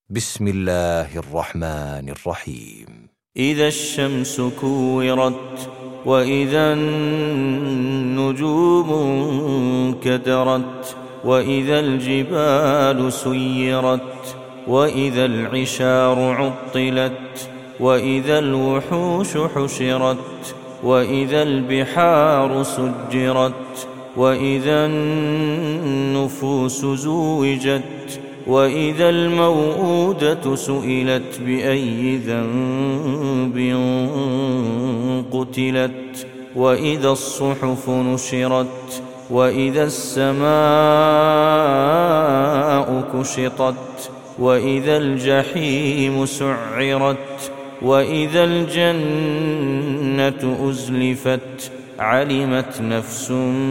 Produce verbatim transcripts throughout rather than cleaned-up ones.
بسم الله الرحمن الرحيم. إذا الشمس كورت وإذا النجوم انكدرت وإذا الجبال سيرت وإذا العشار عطلت وإذا الوحوش حشرت وإذا البحار سجرت وإذا النفوس زوجت وإذا الموءودة سئلت بأي ذنب قتلت وإذا الصحف نشرت وإذا السماء كشطت وإذا الجحيم سعرت وإذا الجنة أزلفت علمت نفس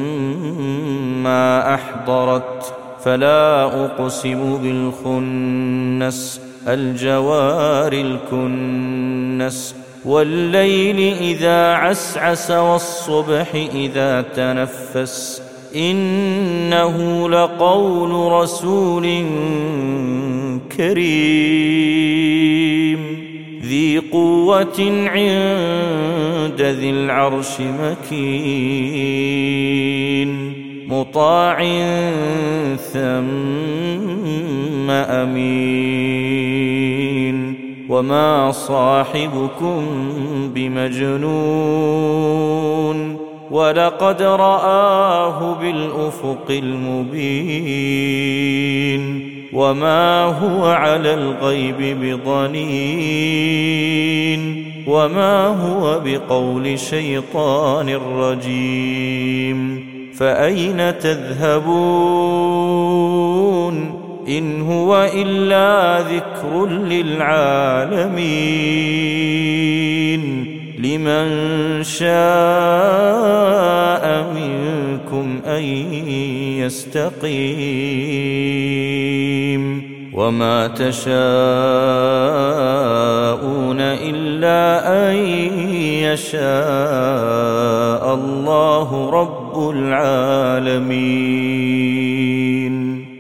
ما أحضرت فلا أقسم بالخنس الجوار الكنس والليل إذا عسعس والصبح إذا تنفس إنه لقول رسول كريم ذي قوة عند ذي العرش مكين مطاع ثم أمين وما صاحبكم بمجنون ولقد رآه بالأفق المبين وما هو على الغيب بضنين وما هو بقول شيطان رجيم فأين تذهبون إن هو إلا ذكر للعالمين لمن شاء منكم أن يستقيم وما تشاءون إلا أن يشاء الله رب العالمين.